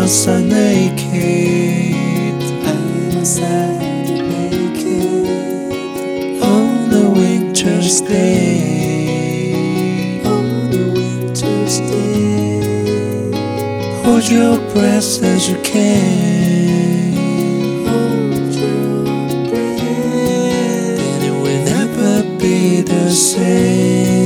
was naked. I was naked On the winter's day. on the winter's day. Hold your breath as you can. Hold your breath, And it will never be the same.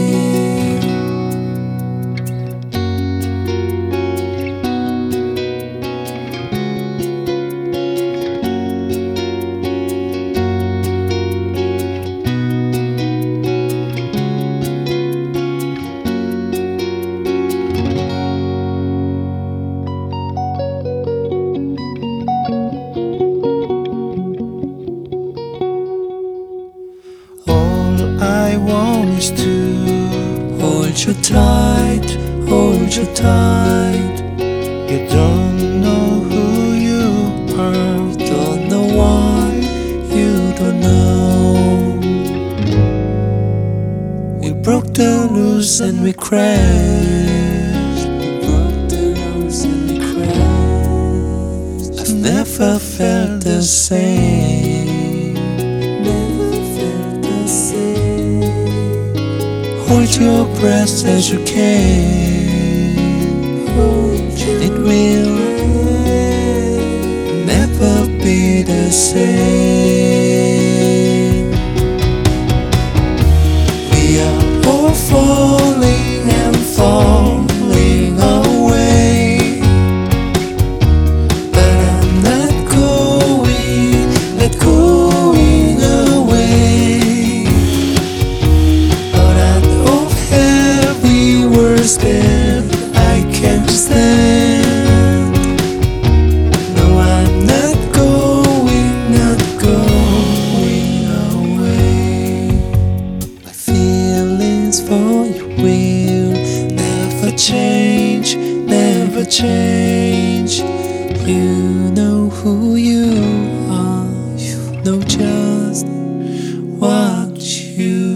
All I want is to hold you tight, hold you tight. You don't know who you are, don't know why you don't know. We broke the rules and we crashed. we broke the rules and we crashed. I've never felt the same. Never felt the same. Hold your breath as you can. Hold your It will breath, never be the same. We are all falling and falling away, but I'm not going away. All that old heavy words that I can't stand. No, I'm not going away. My feelings for you will never change, never change. You know who you are, you know just what you